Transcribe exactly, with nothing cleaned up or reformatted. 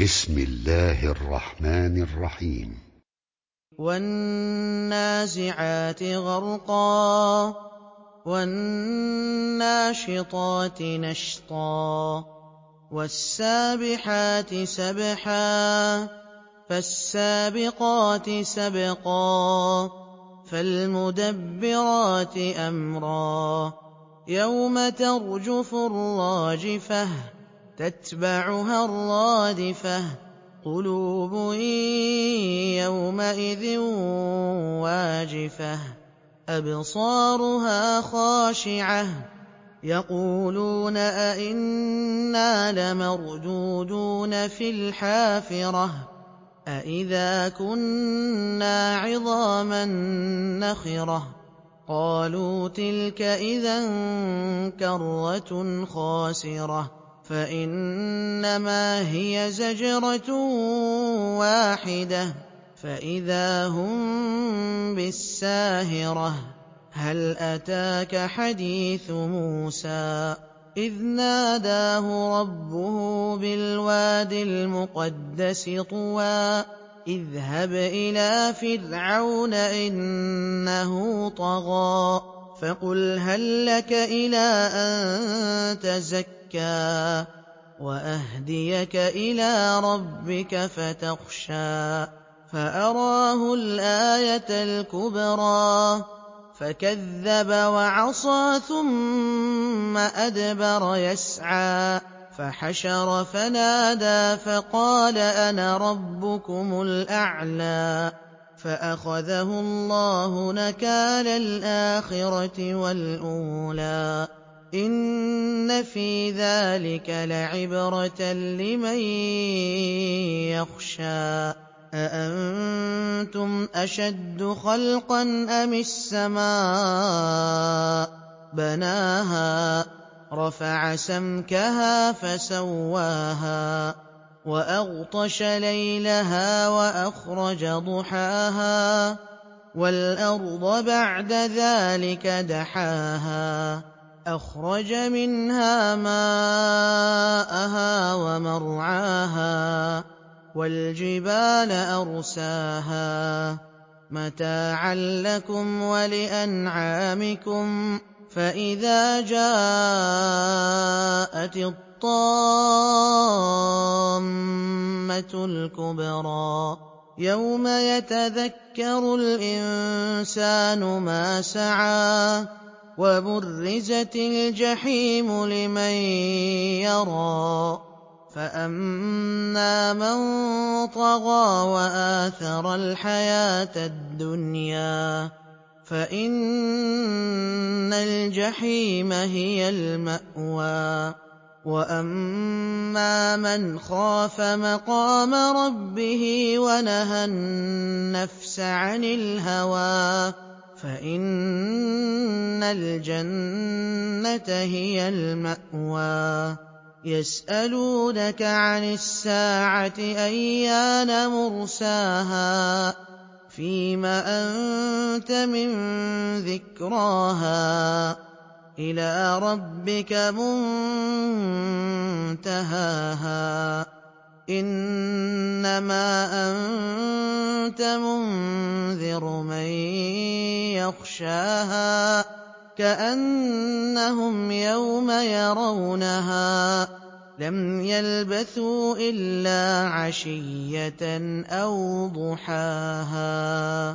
بسم الله الرحمن الرحيم وَالنَّازِعَاتِ غَرْقًا وَالنَّاشِطَاتِ نَشْطًا وَالسَّابِحَاتِ سَبْحًا فَالسَّابِقَاتِ سَبْقًا فَالْمُدَبِّرَاتِ أَمْرًا يَوْمَ تَرْجُفُ الرَّاجِفَةُ تَتْبَعُهَا الرَّادِفَةُ قُلُوبٌ يَوْمَئِذٍ وَاجِفَةٌ أَبْصَارُهَا خَاشِعَةٌ يَقُولُونَ أَإِنَّا لَمَرْدُودُونَ فِي الْحَافِرَةِ أَإِذَا كُنَّا عِظَامًا نَّخِرَةً قَالُوا تِلْكَ إِذًا كَرَّةٌ خَاسِرَةٌ فَإِنَّمَا هِيَ زَجْرَةٌ وَاحِدَةٌ فَإِذَا هُم بِالسَّاهِرَةِ هَلْ أَتَاكَ حَدِيثُ مُوسَىٰ إِذْ نَادَاهُ رَبُّهُ بِالْوَادِ الْمُقَدَّسِ طُوًى اذْهَبْ إِلَىٰ فِرْعَوْنَ إِنَّهُ طَغَىٰ فَقُلْ هَل لَّكَ إِلَىٰ أَن تَزَكَّىٰ وَأَهْدِيَكَ إِلَىٰ رَبِّكَ فَتَخْشَىٰ فَأَرَاهُ الْآيَةَ الْكُبْرَىٰ فَكَذَّبَ وَعَصَىٰ ثُمَّ أَدْبَرَ يَسْعَىٰ فَحَشَرَ فَنَادَىٰ فَقَالَ أَنَا رَبُّكُمُ الْأَعْلَىٰ فَأَخَذَهُ اللَّهُ نَكَالَ الْآخِرَةِ وَالْأُولَىٰ إِنَّ فِي ذَٰلِكَ لَعِبْرَةً لِّمَن يَخْشَىٰ أَأَنتُمْ أَشَدُّ خَلْقًا أَمِ السَّمَاءُ بَنَاهَا رَفَعَ سَمْكَهَا فَسَوَّاهَا وَأَغْطَشَ لَيْلَهَا وَأَخْرَجَ ضُحَاهَا وَالْأَرْضَ بَعْدَ ذَٰلِكَ دَحَاهَا أَخْرَجَ مِنْهَا مَاءَهَا وَمَرْعَاهَا وَالْجِبَالَ أَرْسَاهَا مَتَاعًا لَّكُمْ وَلِأَنْعَامِكُمْ فَإِذَا جَاءَتِ الطَّامَّةُ الْكُبْرَىٰ يَوْمَ يَتَذَكَّرُ الْإِنسَانُ مَا سَعَىٰ وَبُرِّزَتِ الْجَحِيمُ لِمَن يَرَىٰ فَأَمَّا مَن طَغَىٰ وَآثَرَ الْحَيَاةَ الدُّنْيَا فَإِنَّ الْجَحِيمَ هِيَ الْمَأْوَىٰ وَأَمَّا مَنْ خَافَ مَقَامَ رَبِّهِ وَنَهَى النَّفْسَ عَنِ الْهَوَىٰ فَإِنَّ الْجَنَّةَ هِيَ الْمَأْوَىٰ يَسْأَلُونَكَ عَنِ السَّاعَةِ أَيَّانَ مُرْسَاهَا فِيمَ أَنتَ مِن ذِكْرَاهَا إِلَىٰ رَبِّكَ مُنتَهَاهَا إِنَّمَا أَنتَ مُنذِرُ مَن يَخْشَاهَا كَأَنَّهُمْ يَوْمَ يَرَوْنَهَا لَمْ يَلْبَثُوا إِلَّا عَشِيَّةً أَوْ ضُحَاهَا